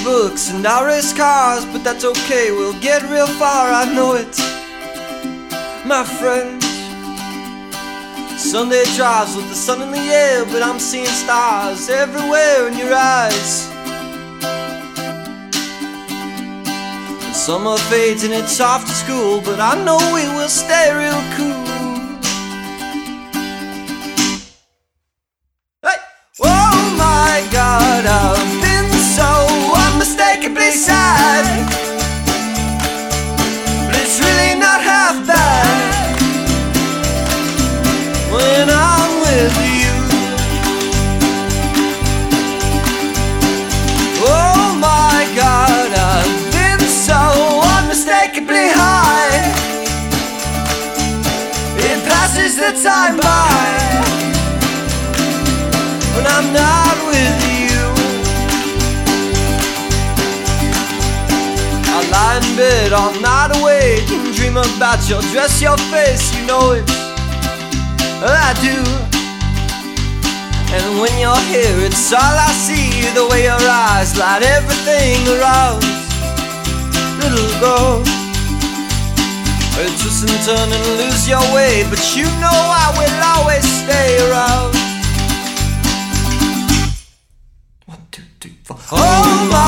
books and I race cars, but that's okay, we'll get real far, I know it, my friends. Sunday drives with the sun in the air, but I'm seeing stars everywhere in your eyes. And summer fades and it's off to school, but I know we will stay real cool. Hey! Oh my God, I've been so unmistakably sad, but it's really not half bad when I'm with you. Oh my God, I've been so unmistakably high, it passes the time by when I'm not with you. I lie in bed all night awake and dream about your dress, your face, you know it, I do. And when you're here, it's all I see, the way your eyes light everything around. Little girl, twist and turn and lose your way, but you know I will always stay around. 1, 2, 3, 4. Oh my